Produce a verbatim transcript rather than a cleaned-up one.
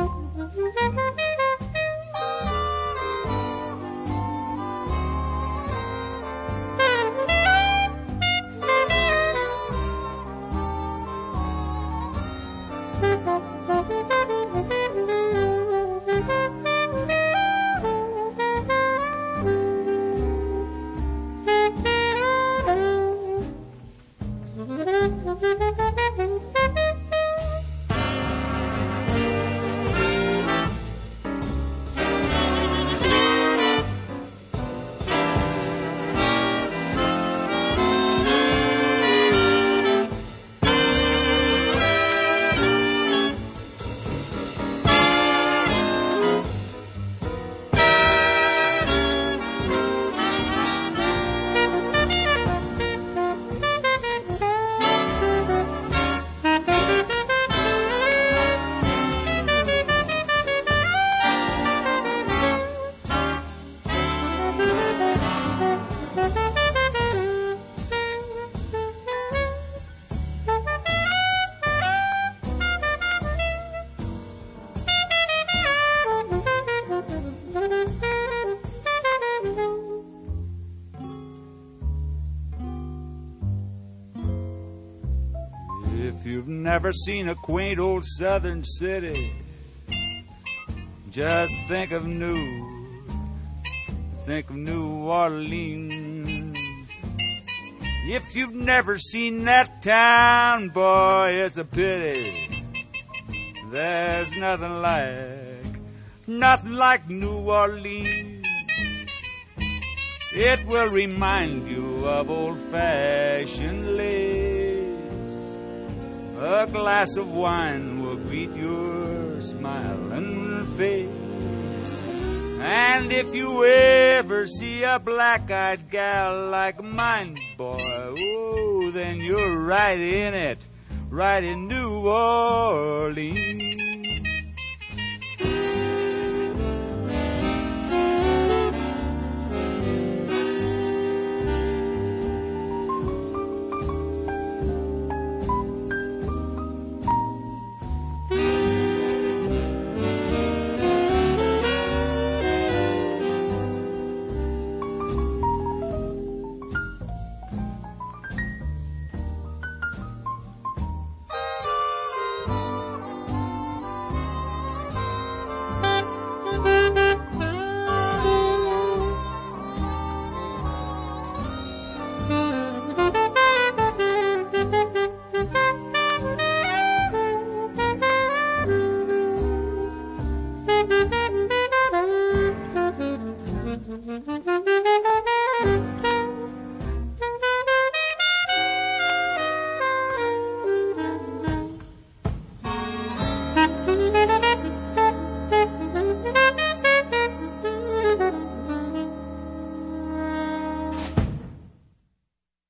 If you've never seen a quaint old southern city, just think of New, think of New Orleans. If you've never seen that town, boy, it's a pity. There's nothing like, nothing like New Orleans. It will remind you of old-fashioned lace. A glass of wine will greet your smiling face. And if you ever see a black-eyed gal like mine, boy, oh, then you're right in it, right in New Orleans.